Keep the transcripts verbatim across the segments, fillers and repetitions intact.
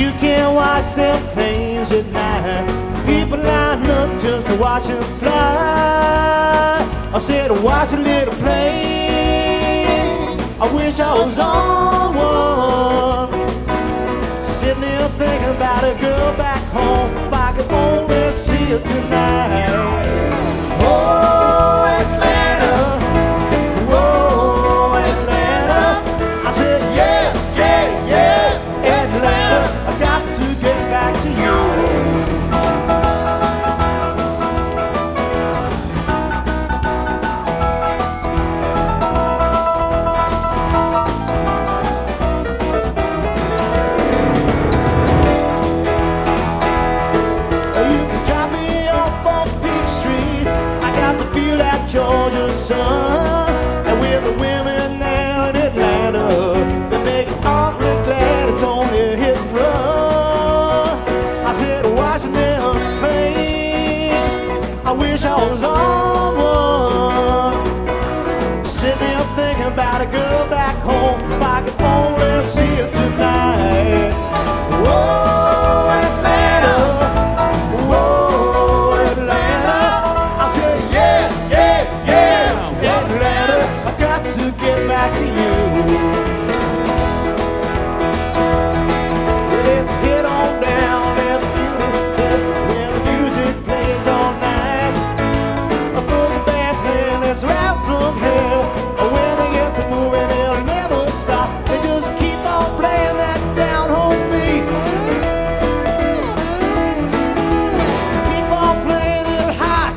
You can watch them planes at night. People line up just to watch them fly. I said, watch the little planes. I wish I was on one. Sitting there thinking about a girl back home. If I could only see her tonight. Oh, Atlanta. Whoa, Atlanta. I said, yeah, yeah, yeah, Atlanta. I got to get back to you. Georgia sun, and with the women there in Atlanta, they make it awfully glad it's only a hit and run. I said, watching them planes, I wish I was on one. Sitting there thinking about a girl back home, if I could only see her tonight. Whoa, Atlanta, whoa, Atlanta. I said, yeah, yeah, yeah, Atlanta, I got to get back to you. Let's head on down there, when the music plays all night. A boogie band playing this right from here. When they get to moving, they'll never stop. They just keep on playing that down home beat. Keep on playing it hot.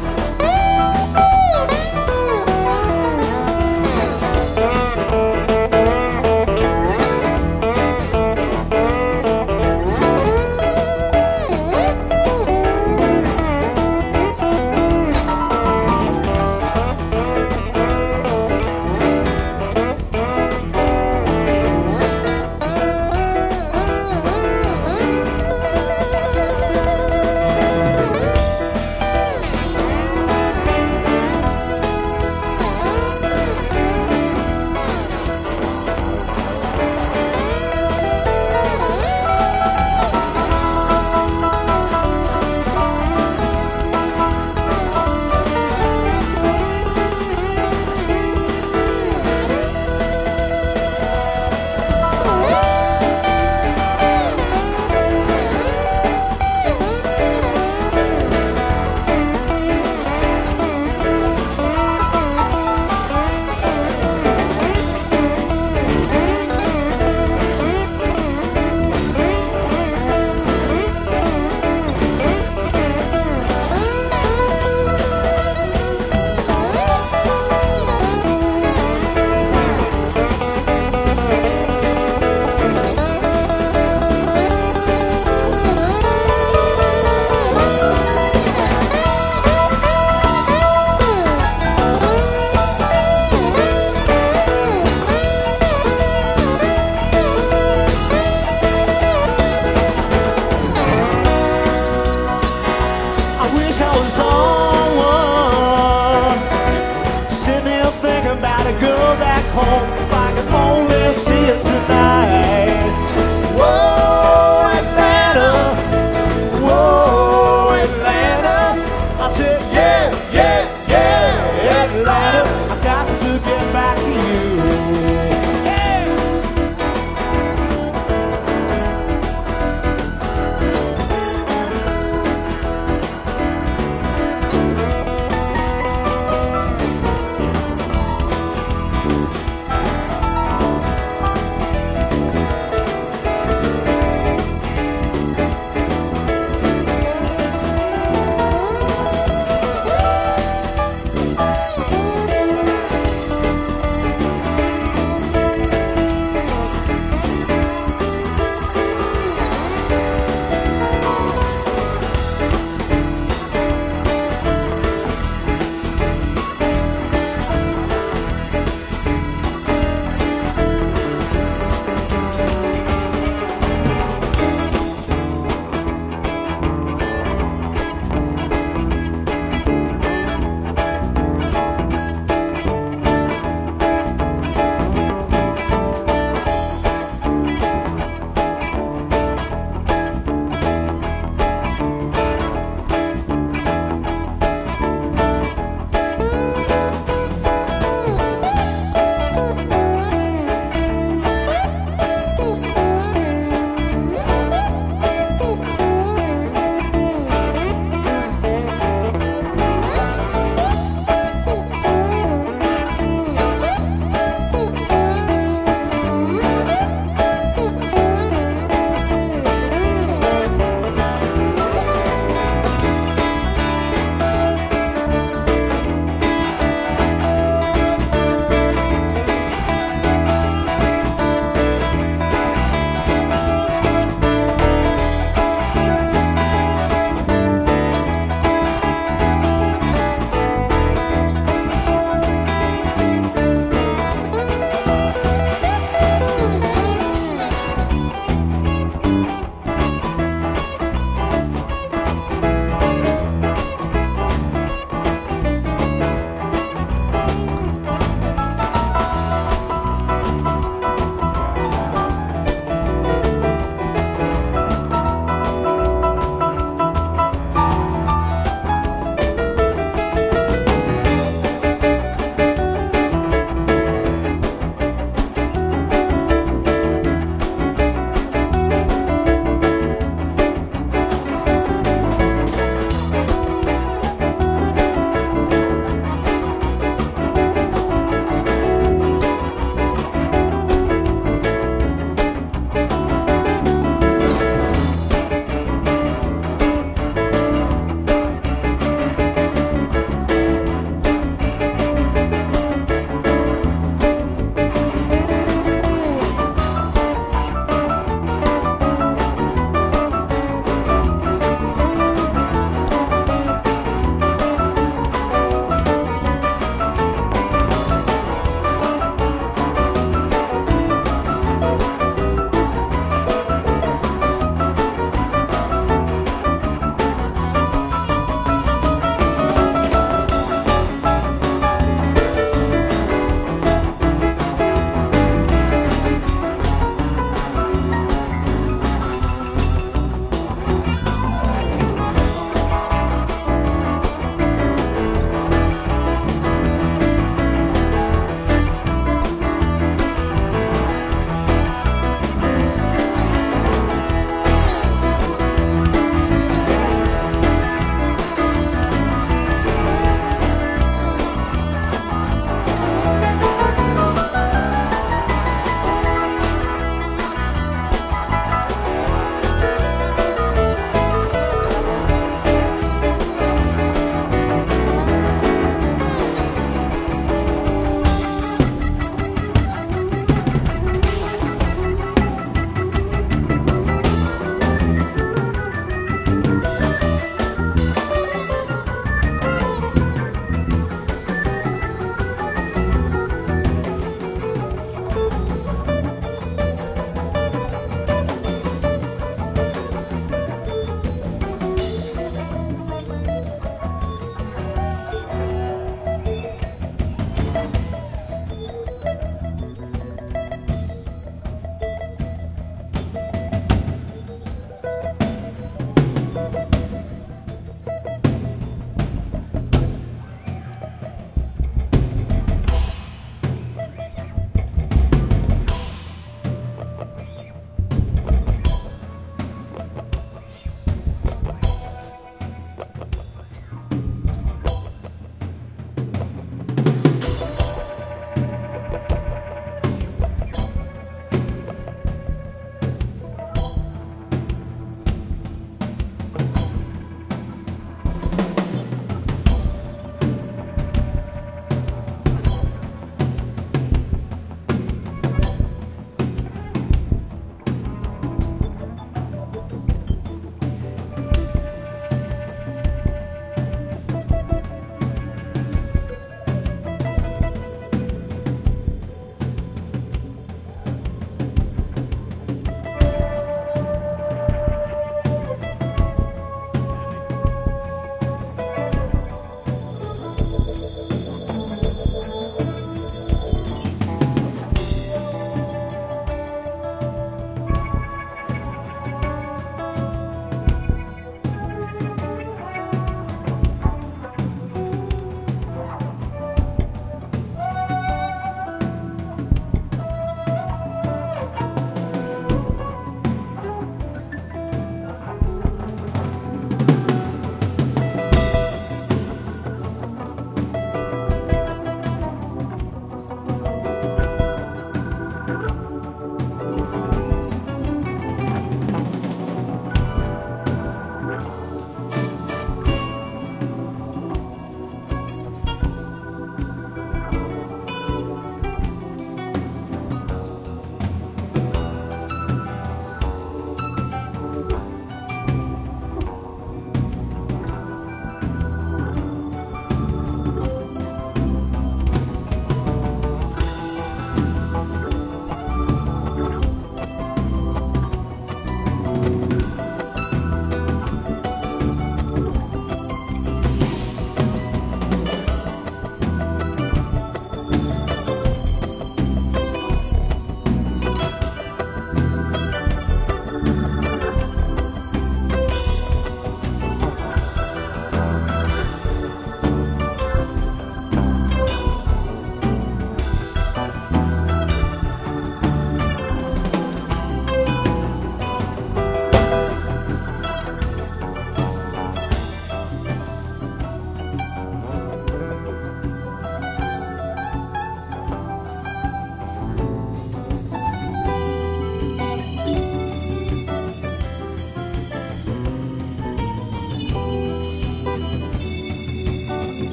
I wish I was on one. Sitting there thinking about a girl back home. If I could only see it tonight.